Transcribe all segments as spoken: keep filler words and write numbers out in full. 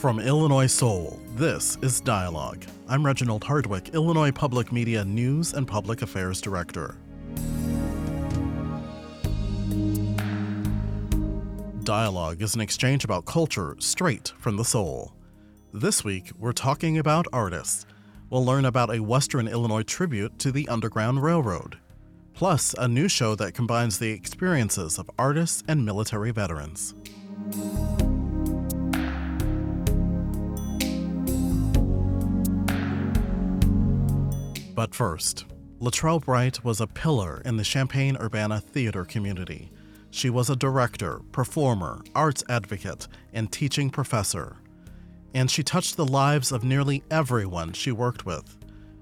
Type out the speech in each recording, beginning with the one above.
From Illinois Soul, this is Dialogue. I'm Reginald Hardwick, Illinois Public Media News and Public Affairs Director. Dialogue is an exchange about culture straight from the soul. This week, we're talking about artists. We'll learn about a Western Illinois tribute to the Underground Railroad, plus a new show that combines the experiences of artists and military veterans. But first, Latrell Bright was a pillar in the Champaign-Urbana theater community. She was a director, performer, arts advocate, and teaching professor. And she touched the lives of nearly everyone she worked with.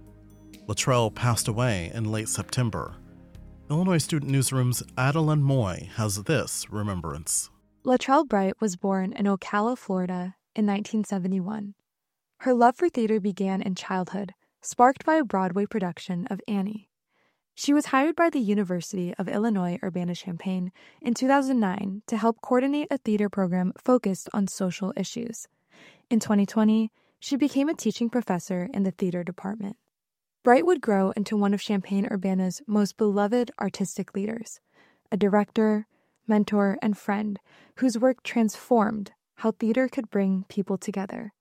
Latrell passed away in late September. Illinois Student Newsroom's Adeline Moy has this remembrance. Latrell Bright was born in Ocala, Florida in nineteen seventy-one. Her love for theater began in childhood, sparked by a Broadway production of Annie. She was hired by the University of Illinois Urbana-Champaign in two thousand nine to help coordinate a theater program focused on social issues. In twenty twenty, she became a teaching professor in the theater department. Bright would grow into one of Champaign-Urbana's most beloved artistic leaders, a director, mentor, and friend whose work transformed how theater could bring people together.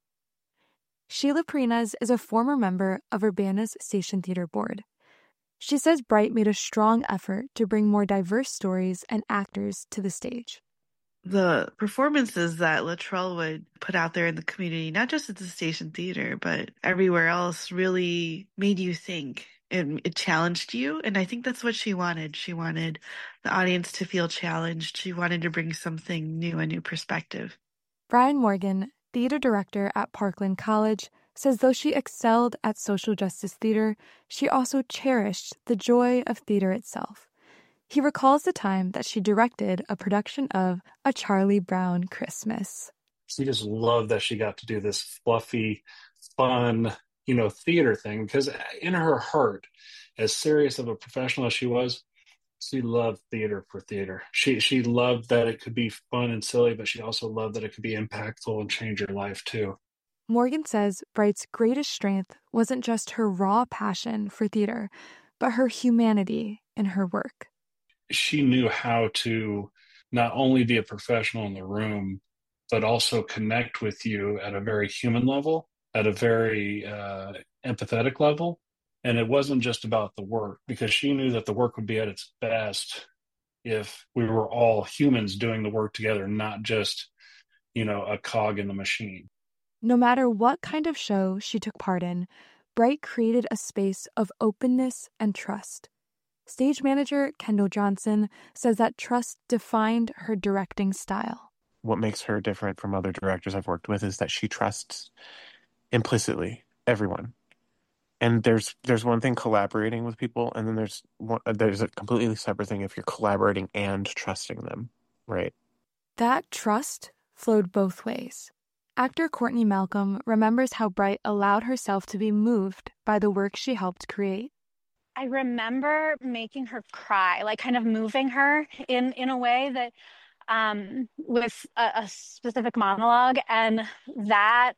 Sheila Parinas is a former member of Urbana's Station Theater Board. She says Bright made a strong effort to bring more diverse stories and actors to the stage. The performances that Latrell would put out there in the community, not just at the Station Theater, but everywhere else, really made you think. And it challenged you. And I think that's what she wanted. She wanted the audience to feel challenged. She wanted to bring something new, a new perspective. Brian Morgan, theater director at Parkland College, says though she excelled at social justice theater, she also cherished the joy of theater itself. He recalls the time that she directed a production of A Charlie Brown Christmas. She just loved that she got to do this fluffy, fun, you know, theater thing, because in her heart, as serious of a professional as she was, she loved theater for theater. She she loved that it could be fun and silly, but she also loved that it could be impactful and change your life too. Morgan says Bright's greatest strength wasn't just her raw passion for theater, but her humanity in her work. She knew how to not only be a professional in the room, but also connect with you at a very human level, at a very uh, empathetic level. And it wasn't just about the work, because she knew that the work would be at its best if we were all humans doing the work together, not just, you know, a cog in the machine. No matter what kind of show she took part in, Bright created a space of openness and trust. Stage manager Kendall Johnson says that trust defined her directing style. What makes her different from other directors I've worked with is that she trusts implicitly everyone. And there's there's one thing collaborating with people, and then there's one, there's a completely separate thing if you're collaborating and trusting them, right? That trust flowed both ways. Actor Courtney Malcolm remembers how Bright allowed herself to be moved by the work she helped create. I remember making her cry, like kind of moving her in, in a way that um, with a, a specific monologue. And that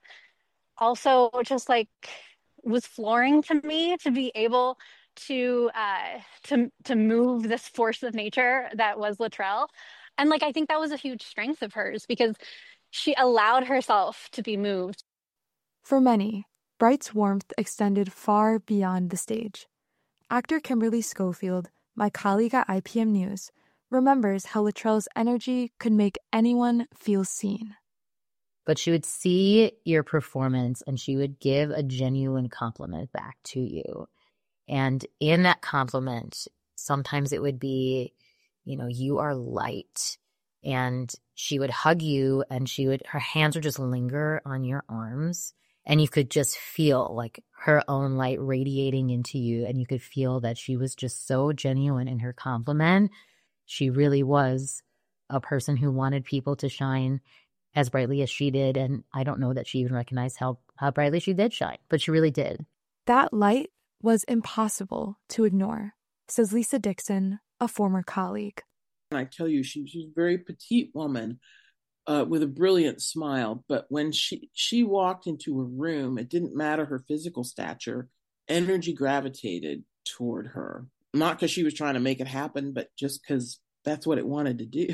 also just like was flooring to me, to be able to uh, to to move this force of nature that was Latrell. And like, I think that was a huge strength of hers, because she allowed herself to be moved. For many, Bright's warmth extended far beyond the stage. Actor Kimberly Schofield, my colleague at I P M News, remembers how Latrell's energy could make anyone feel seen. But she would see your performance and she would give a genuine compliment back to you. And in that compliment, sometimes it would be, you know, you are light. And she would hug you, and she would, her hands would just linger on your arms. And you could just feel like her own light radiating into you. And you could feel that she was just so genuine in her compliment. She really was a person who wanted people to shine as brightly as she did. And I don't know that she even recognized how, how brightly she did shine, but she really did. That light was impossible to ignore, says Lisa Dixon, a former colleague. And I tell you, she, she's a very petite woman, uh, with a brilliant smile. But when she, she walked into a room, it didn't matter her physical stature, energy gravitated toward her. Not because she was trying to make it happen, but just because that's what it wanted to do.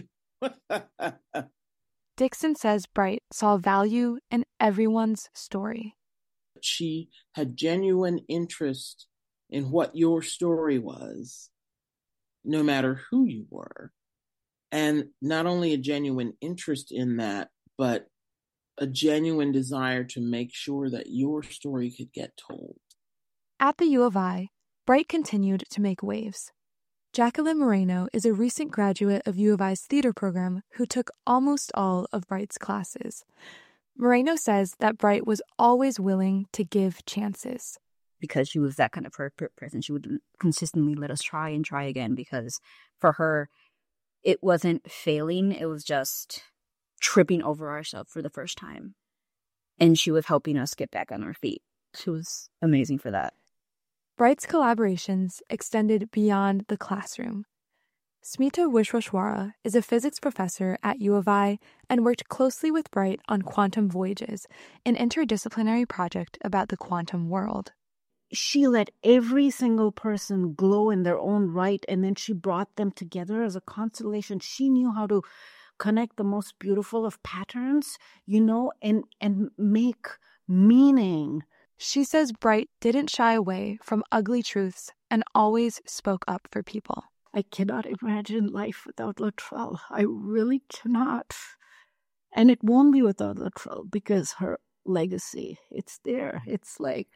Dixon says Bright saw value in everyone's story. She had genuine interest in what your story was, no matter who you were. And not only a genuine interest in that, but a genuine desire to make sure that your story could get told. At the U of I, Bright continued to make waves. Jacqueline Moreno is a recent graduate of U of I's theater program who took almost all of Bright's classes. Moreno says that Bright was always willing to give chances. Because she was that kind of person. She would consistently let us try and try again, because for her, it wasn't failing. It was just tripping over ourselves for the first time. And she was helping us get back on our feet. She was amazing for that. Bright's collaborations extended beyond the classroom. Smita Vishweshwara is a physics professor at U of I and worked closely with Bright on Quantum Voyages, an interdisciplinary project about the quantum world. She let every single person glow in their own right, and then she brought them together as a constellation. She knew how to connect the most beautiful of patterns, you know, and, and make meaning. She says Bright didn't shy away from ugly truths and always spoke up for people. I cannot imagine life without Latrell. I really cannot. And it won't be without Latrell, because her legacy, it's there. It's like,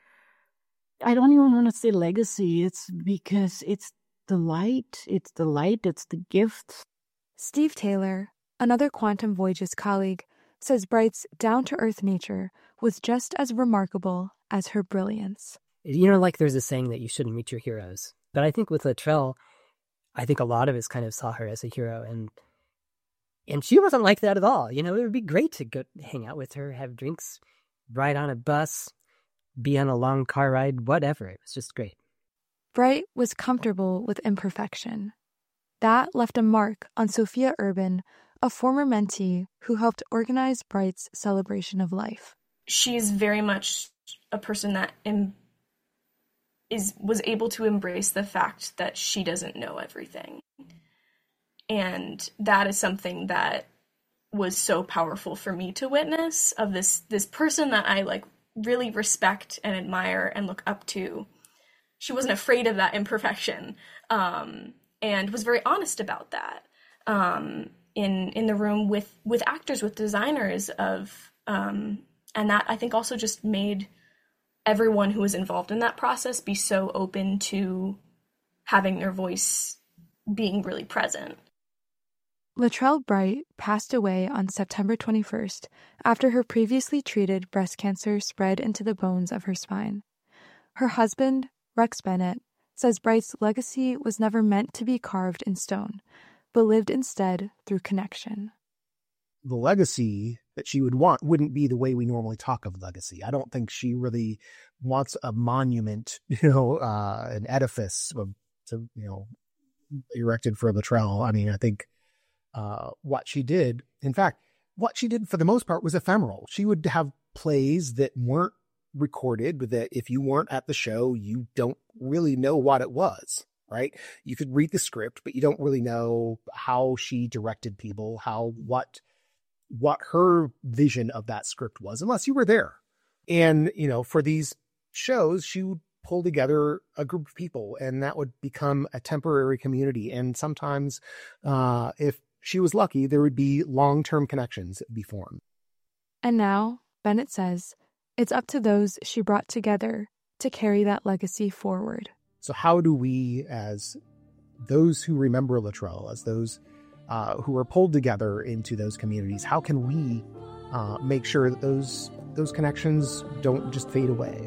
I don't even want to say legacy. It's because it's the light. It's the light. It's the gift. Steve Taylor, another Quantum Voyages colleague, says Bright's down-to-earth nature was just as remarkable as her brilliance. You know, like there's a saying that you shouldn't meet your heroes. But I think with Latrell, I think a lot of us kind of saw her as a hero. And and she wasn't like that at all. You know, it would be great to go hang out with her, have drinks, ride on a bus, be on a long car ride, whatever. It was just great. Bright was comfortable with imperfection. That left a mark on Sophia Urban, a former mentee who helped organize Bright's celebration of life. She's very much a person that em- is was able to embrace the fact that she doesn't know everything. And that is something that was so powerful for me to witness, of this this person that I like really respect and admire and look up to. She wasn't afraid of that imperfection, um, and was very honest about that um, in in the room with with actors, with designers of, um, and that I think also just made everyone who was involved in that process be so open to having their voice being really present. Latrell Bright passed away on September twenty-first after her previously treated breast cancer spread into the bones of her spine. Her husband, Rex Bennett, says Bright's legacy was never meant to be carved in stone, but lived instead through connection. The legacy that she would want wouldn't be the way we normally talk of legacy. I don't think she really wants a monument, you know, uh, an edifice of, to, you know, erected for Latrell. I mean, I think uh, what she did, in fact, what she did for the most part was ephemeral. She would have plays that weren't recorded, but that if you weren't at the show, you don't really know what it was, right? You could read the script, but you don't really know how she directed people, how, what, what her vision of that script was, unless you were there. And, you know, for these shows, she would pull together a group of people, and that would become a temporary community. And sometimes, uh, if she was lucky, there would be long-term connections that would be formed. And now, Bennett says, it's up to those she brought together to carry that legacy forward. So how do we, as those who remember Latrell, as those uh, who are pulled together into those communities, how can we uh, make sure that those those connections don't just fade away?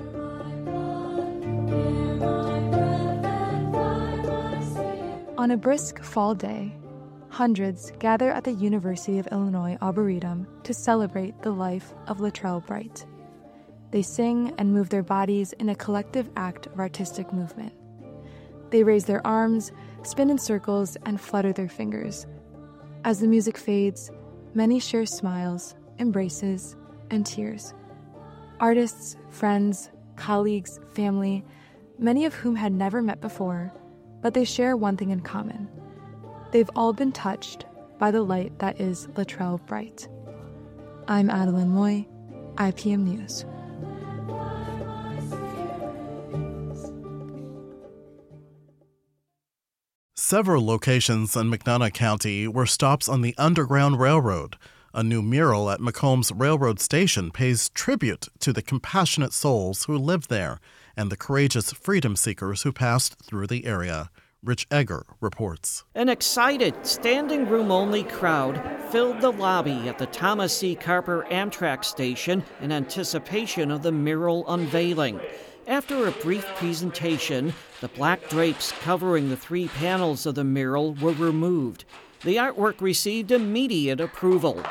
On a brisk fall day, hundreds gather at the University of Illinois Arboretum to celebrate the life of Latrell Bright. They sing and move their bodies in a collective act of artistic movement. They raise their arms, spin in circles, and flutter their fingers. As the music fades, Many share smiles, embraces, and tears. Artists, friends, colleagues, family, many of whom had never met before, but they share one thing in common. They've all been touched by the light that is Latrell Bright. I'm Adeline Moy, I P M News. Several locations in McDonough County were stops on the Underground Railroad. A new mural at Macomb's railroad station pays tribute to the compassionate souls who lived there and the courageous freedom seekers who passed through the area. Rich Egger reports. An excited, standing room only crowd filled the lobby at the Thomas C. Carper Amtrak station in anticipation of the mural unveiling. After a brief presentation, the black drapes covering the three panels of the mural were removed. The artwork received immediate approval.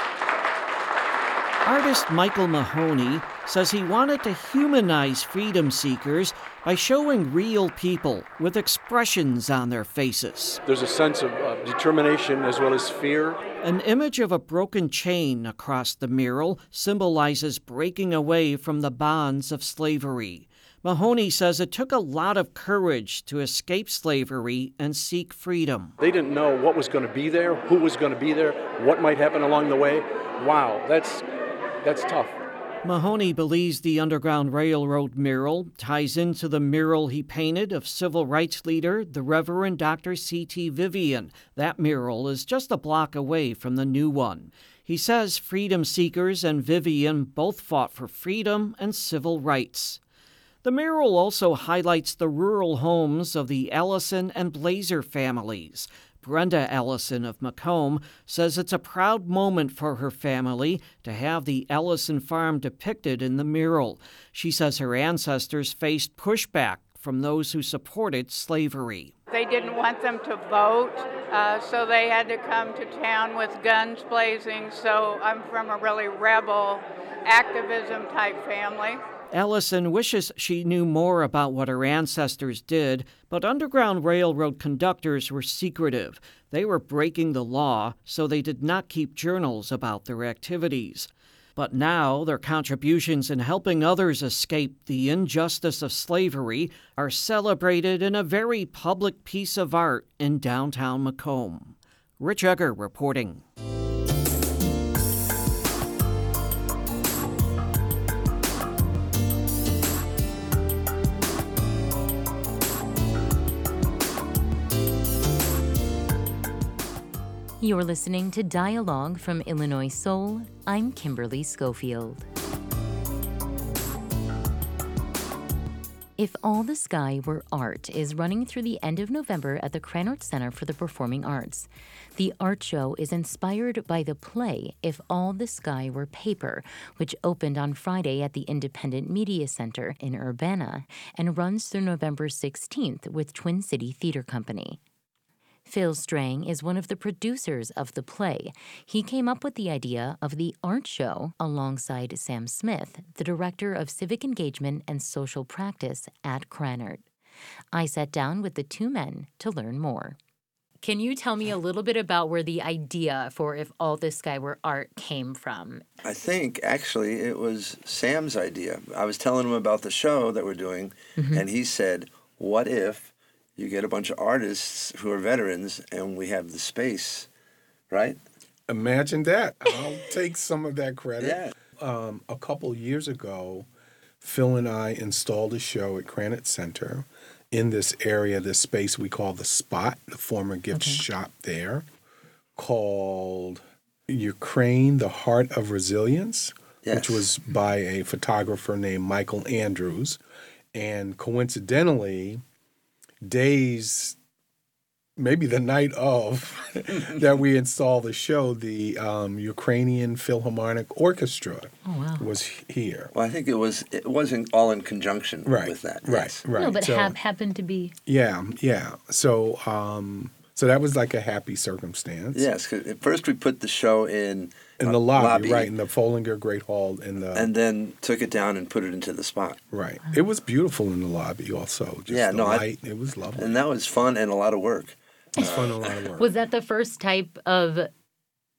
Artist Michael Mahoney says he wanted to humanize freedom seekers by showing real people with expressions on their faces. There's a sense of uh, determination as well as fear. An image of a broken chain across the mural symbolizes breaking away from the bonds of slavery. Mahoney says it took a lot of courage to escape slavery and seek freedom. They didn't know what was going to be there, who was going to be there, what might happen along the way. Wow, that's that's tough. Mahoney believes the Underground Railroad mural ties into the mural he painted of civil rights leader, the Reverend Doctor C T Vivian. That mural is just a block away from the new one. He says freedom seekers and Vivian both fought for freedom and civil rights. The mural also highlights the rural homes of the Ellison and Blazer families. Brenda Ellison of Macomb says it's a proud moment for her family to have the Ellison farm depicted in the mural. She says her ancestors faced pushback from those who supported slavery. They didn't want them to vote, uh, so they had to come to town with guns blazing. So I'm from a really rebel activism type family. Ellison wishes she knew more about what her ancestors did, but Underground Railroad conductors were secretive. They were breaking the law, so they did not keep journals about their activities. But now their contributions in helping others escape the injustice of slavery are celebrated in a very public piece of art in downtown Macomb. Rich Egger reporting. You're listening to Dialogue from Illinois Soul. I'm Kimberly Schofield. If All the Sky Were Art is running through the end of November at the Krannert Center for the Performing Arts. The art show is inspired by the play If All the Sky Were Paper, which opened on Friday at the Independent Media Center in Urbana and runs through November sixteenth with Twin City Theater Company. Phil Strang is one of the producers of the play. He came up with the idea of the art show alongside Sam Smith, the director of civic engagement and social practice at Krannert. I sat down with the two men to learn more. Can you tell me a little bit about where the idea for If All the Sky Were Art came from? I think, actually, it was Sam's idea. I was telling him about the show that we're doing, mm-hmm. and he said, what if you get a bunch of artists who are veterans and we have the space, right? Imagine that. I'll take some of that credit. Yeah. Um, a couple years ago, Phil and I installed a show at Krannert Center in this area, this space we call the Spot, the former gift okay. shop there, called Ukraine, the Heart of Resilience, yes. which was by a photographer named Michael Andrews. And coincidentally, days, maybe the night of, that we installed the show, the um, Ukrainian Philharmonic Orchestra oh, wow. was here. Well, I think it was it wasn't all in conjunction right, with that. Right, yes. right. No, but so, ha- happened to be. Yeah, yeah. So, um, so that was like a happy circumstance. Yes, because at first we put the show in in the lobby, lobby, right, in the Follinger Great Hall, in the and then took it down and put it into the Spot. Right, it was beautiful in the lobby. Also, just yeah, the no, light, I, it was lovely, and that was fun and a lot of work. It was uh, fun and a lot of work. Was that the first type of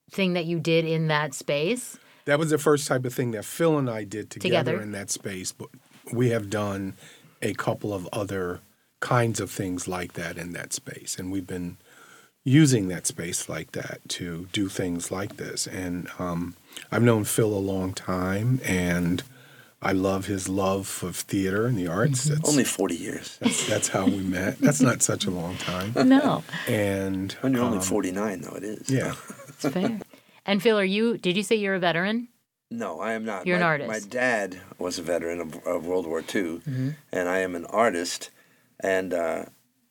thing that you did in that space? That was the first type of thing that Phil and I did together, Together. in that space. But we have done a couple of other kinds of things like that in that space. And we've been using that space like that to do things like this. And um, I've known Phil a long time, and I love his love for theater and the arts. Mm-hmm. That's, Only forty years. That's, that's how we met. That's not such a long time. No. And when you're only um, forty-nine, though, it is. Yeah. It's fair. And Phil, are you, did you say you're a veteran? No, I am not. You're my, an artist. My dad was a veteran of, of World War Two, Mm-hmm. and I am an artist. And, uh,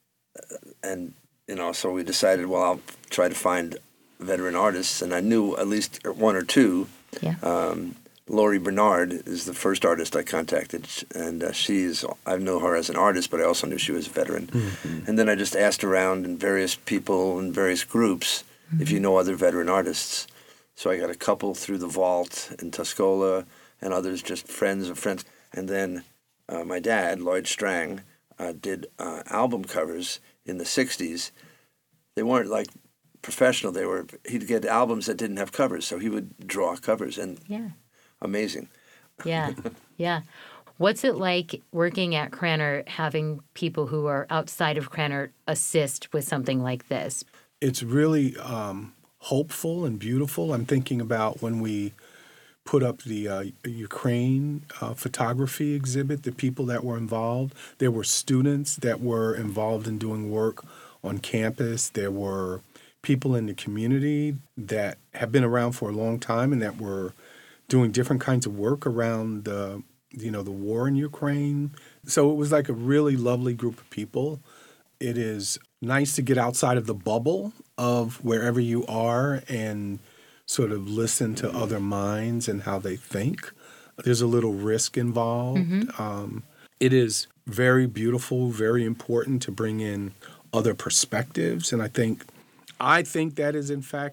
and you know, so we decided, well, I'll try to find veteran artists. And I knew at least one or two. Yeah. Um, Laurie Bernard is the first artist I contacted, and uh, she's, I know her as an artist, but I also knew she was a veteran. Mm-hmm. And then I just asked around in various people in various groups Mm-hmm. if you know other veteran artists. So I got a couple through the Vault in Tuscola, and others just friends of friends. And then uh, my dad, Lloyd Strang, uh, did uh, album covers in the sixties. They weren't like professional. They were, he'd get albums that didn't have covers, so he would draw covers, and Yeah. amazing. Yeah. Yeah. What's it like working at Krannert, having people who are outside of Krannert assist with something like this? It's really um, hopeful and beautiful. I'm thinking about when we put up the uh, Ukraine uh, photography exhibit, the people that were involved. There were students that were involved in doing work on campus. There were people in the community that have been around for a long time and that were doing different kinds of work around the, you know, the war in Ukraine. So it was like a really lovely group of people. It is nice to get outside of the bubble of wherever you are and sort of listen to other minds and how they think. There's a little risk involved. Mm-hmm. Um, it is very beautiful, very important to bring in other perspectives. And I think, I think that is in fact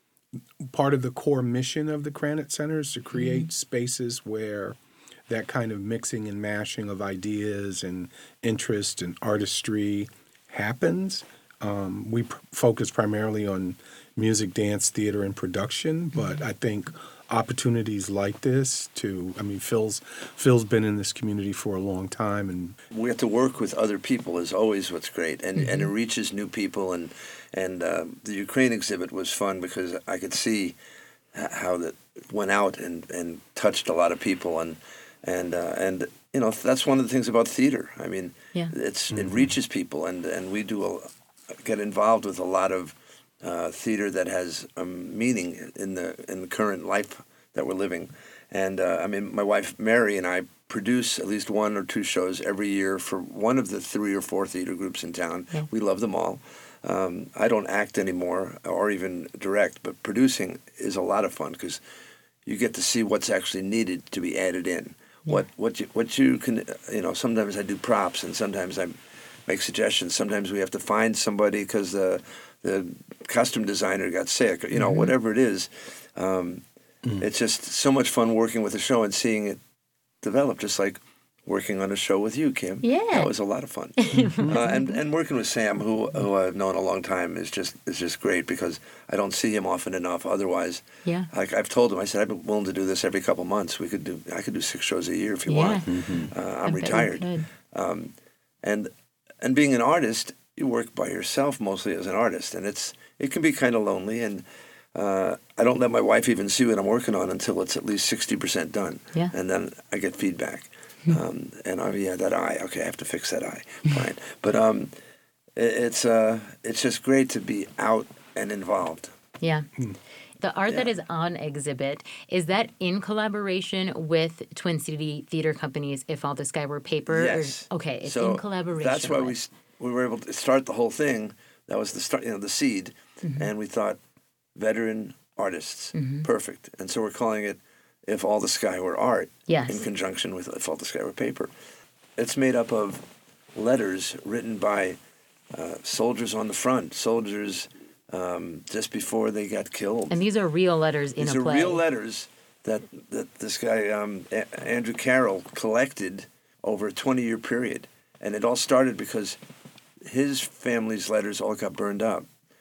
part of the core mission of the Krannert Center, is to create mm-hmm. spaces where that kind of mixing and mashing of ideas and interest and artistry happens. Um, we pr- focus primarily on music, dance, theater, and production, but mm-hmm. I think opportunities like this to, I mean, Phil's Phil's been in this community for a long time, and we have to work with other people is always what's great, and Mm-hmm. and it reaches new people, and and uh, the Ukraine exhibit was fun because I could see how that went out and, and touched a lot of people, and and uh, and you know, that's one of the things about theater. I mean, yeah. it's Mm-hmm. it reaches people, and and we do a, get involved with a lot of uh, theater that has um, meaning in the in the current life that we're living. And uh, I mean, my wife Mary and I produce at least one or two shows every year for one of the three or four theater groups in town. Yeah. We love them all. Um, I don't act anymore or even direct, but producing is a lot of fun because you get to see what's actually needed to be added in. Yeah. What what you what you can, you know, sometimes I do props and sometimes I make suggestions. Sometimes we have to find somebody because the the costume designer got sick. You know, Mm-hmm. whatever it is. Um, mm. It's just so much fun working with a show and seeing it develop. Just like working on a show with you, Kim. Yeah, that was a lot of fun. uh, and and working with Sam, who who I've known a long time, is just is just great because I don't see him often enough. Otherwise, yeah, like I've told him, I said I've been willing to do this every couple months. We could do I could do six shows a year if you yeah. want. Mm-hmm. Uh, I'm retired, um, and and being an artist, you work by yourself mostly as an artist, and it's it can be kind of lonely. And uh, I don't let my wife even see what I'm working on until it's at least sixty percent done, yeah. and then I get feedback. Um, and oh yeah, that eye. Okay, I have to fix that eye. Fine, but um, it, it's uh, it's just great to be out and involved. Yeah. The art yeah. that is on exhibit, is that in collaboration with Twin City Theater Company's If All the Sky Were Paper? Yes. Or, okay, it's so in collaboration. That's why with. we we were able to start the whole thing. That was the start, you know, the seed, mm-hmm. and we thought veteran artists, mm-hmm. perfect, and so we're calling it If All the Sky Were Art, yes. in conjunction with If All the Sky Were Paper. It's made up of letters written by uh, soldiers on the front, soldiers um, just before they got killed. And these are real letters in these a play. These are real letters that, that this guy, um, a- Andrew Carroll, collected over a twenty-year period. And it all started because his family's letters all got burned up.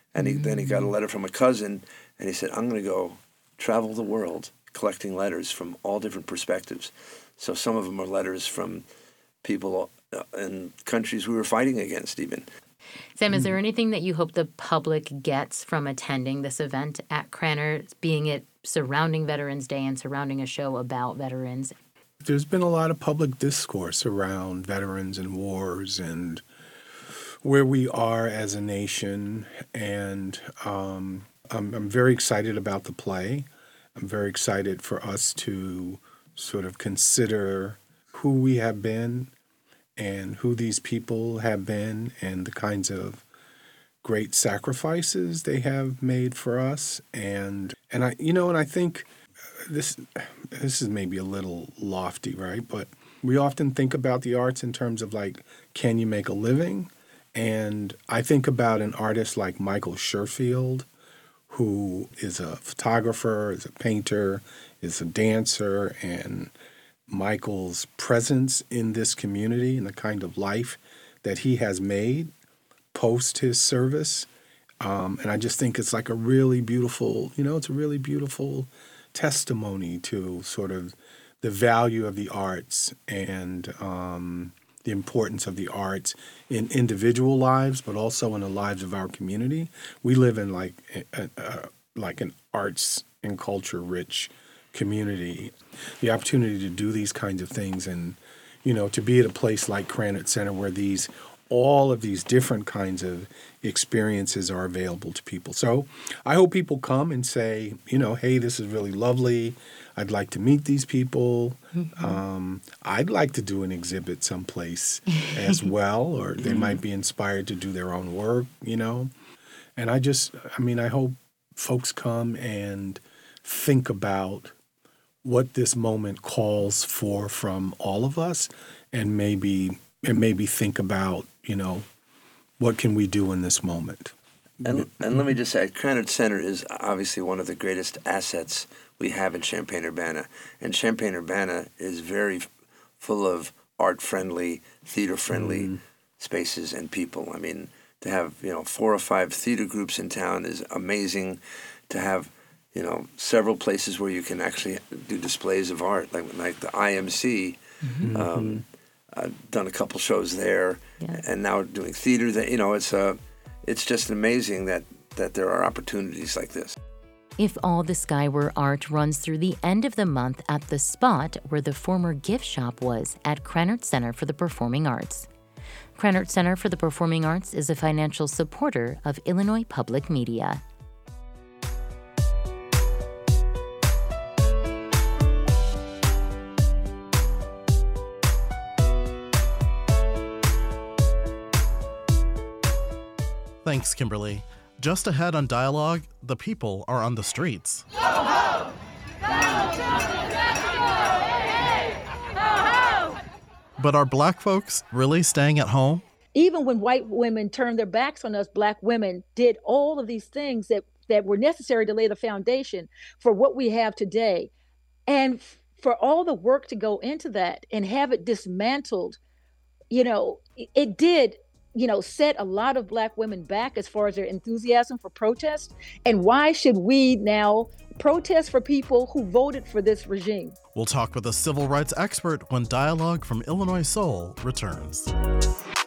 And he, then he got a letter from a cousin, and he said, I'm going to go travel the world collecting letters from all different perspectives. So some of them are letters from people in countries we were fighting against even. Sam, is there anything that you hope the public gets from attending this event at Krannert, being it surrounding Veterans Day and surrounding a show about veterans? There's been a lot of public discourse around veterans and wars and where we are as a nation. And um, I'm, I'm very excited about the play. I'm very excited for us to sort of consider who we have been and who these people have been and the kinds of great sacrifices they have made for us. And and I you know, and I think this this is maybe a little lofty, right? But we often think about the arts in terms of like, can you make a living? And I think about an artist like Michael Sherfield, who is a photographer, is a painter, is a dancer, and Michael's presence in this community and the kind of life that he has made post his service. Um, and I just think it's like a really beautiful, you know, it's a really beautiful testimony to sort of the value of the arts and um, the importance of the arts in individual lives, but also in the lives of our community. We live in like a, a, like an arts and culture rich community. The opportunity to do these kinds of things and, you know, to be at a place like Krannert Center where these all of these different kinds of experiences are available to people. So I hope people come and say, you know, hey, this is really lovely. I'd like to meet these people. Mm-hmm. Um, I'd like to do an exhibit someplace as well, or they might be inspired to do their own work, you know. And I just, I mean, I hope folks come and think about what this moment calls for from all of us, and maybe and maybe think about, you know, what can we do in this moment. And, and let me just say, Krannert Center is obviously one of the greatest assets we have in Champaign-Urbana. And Champaign-Urbana is very full of art-friendly, theater-friendly mm. spaces and people. I mean, to have, you know, four or five theater groups in town is amazing. To have, you know, several places where you can actually do displays of art, like like the I M C. Mm-hmm. Um, I've done a couple shows there, yeah. and now doing theater. That you know, it's a, it's just amazing that that there are opportunities like this. If All the Sky Were Art runs through the end of the month at the spot where the former gift shop was at Krannert Center for the Performing Arts. Krannert Center for the Performing Arts is a financial supporter of Illinois Public Media. Thanks, Kimberly. Just ahead on Dialogue, the people are on the streets. Ho, ho! Donald Trump is everywhere! Hey, hey! Ho, ho! But are black folks really staying at home? Even when white women turned their backs on us, black women did all of these things that, that were necessary to lay the foundation for what we have today. And f- for all the work to go into that and have it dismantled, you know, it, it did you know, set a lot of black women back as far as their enthusiasm for protest. And why should we now protest for people who voted for this regime? We'll talk with a civil rights expert when Dialogue from Illinois Soul returns.